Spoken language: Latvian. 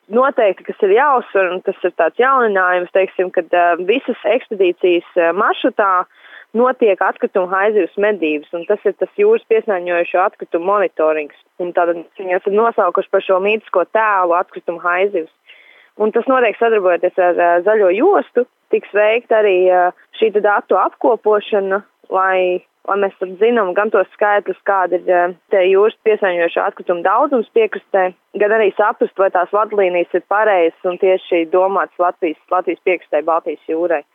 noteikti, kas ir jāuzsver, un tas ir tāds jauninājums, teiksim, kad visas ekspedīcijas maršrutā notiek atkritumu haizivs medības, un tas ir tas jūras piesārņojošo atkritumu monitorings. Un tātad viņi esam nosaukuši par šo mītisko tēlu atkritumu haizivs. Un tas notiek sadarbojoties ar Zaļo jostu, tiks veikta arī šī datu apkopošana, lai mēs tad zinām gan tos skaitļus, kāda ir te jūras piesārņojošo atkritumu daudzums piekrastē, gan arī saprast, vai tās vadlīnijas ir pareizas un tieši domātas Latvijas piekrastē Baltijas jūrai.